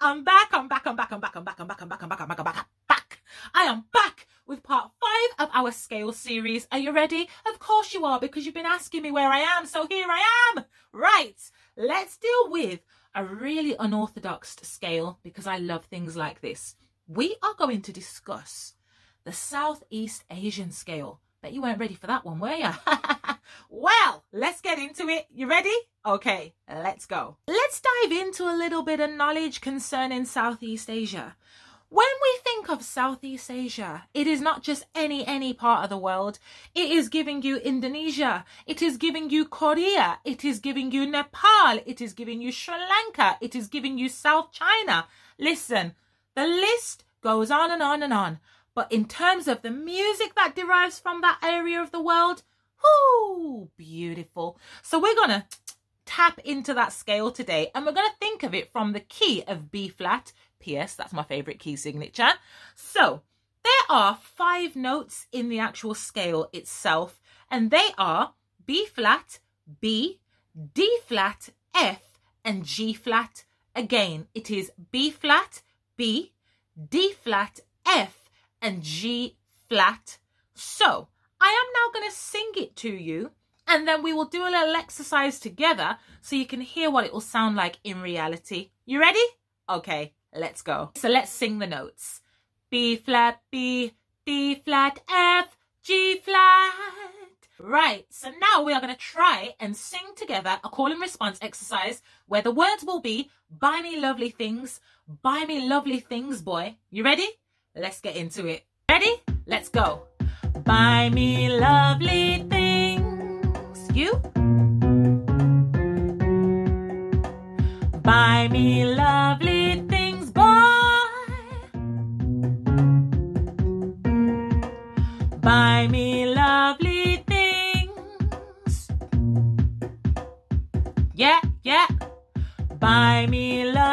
I'm back. I am back with part 5 of our scale series. Are you ready? Of course you are, because you've been asking me where I am. So here I am. Right. Let's deal with a really unorthodox scale, because I love things like this. We are going to discuss the Southeast Asian scale. Bet you weren't ready for that one, were you? Well, let's get into it. You ready? Okay, let's go. Let's dive into a little bit of knowledge concerning Southeast Asia. When we think of Southeast Asia, it is not just any part of the world. It is giving you Indonesia. It is giving you Korea. It is giving you Nepal. It is giving you Sri Lanka. It is giving you South China. Listen, the list goes on and on and on. But in terms of the music that derives from that area of the world, whoo, beautiful. So we're going to tap into that scale today, and we're going to think of it from the key of B flat. P.S. That's my favorite key signature. So there are 5 notes in the actual scale itself, and they are B flat, B, D flat, F, and G flat. Again, it is B flat, B, D flat, F, and G flat. So I am now going to sing it to you, and then we will do a little exercise together so you can hear what it will sound like in reality. You ready? Okay, let's go. So let's sing the notes. B flat, B, D flat, F, G flat. Right, so now we are going to try and sing together a call and response exercise where the words will be, buy me lovely things, boy. You ready? Let's get into it. Ready? Let's go. Buy me lovely things. You? Buy me lovely things, boy. Buy me lovely things. Yeah. Buy me lovely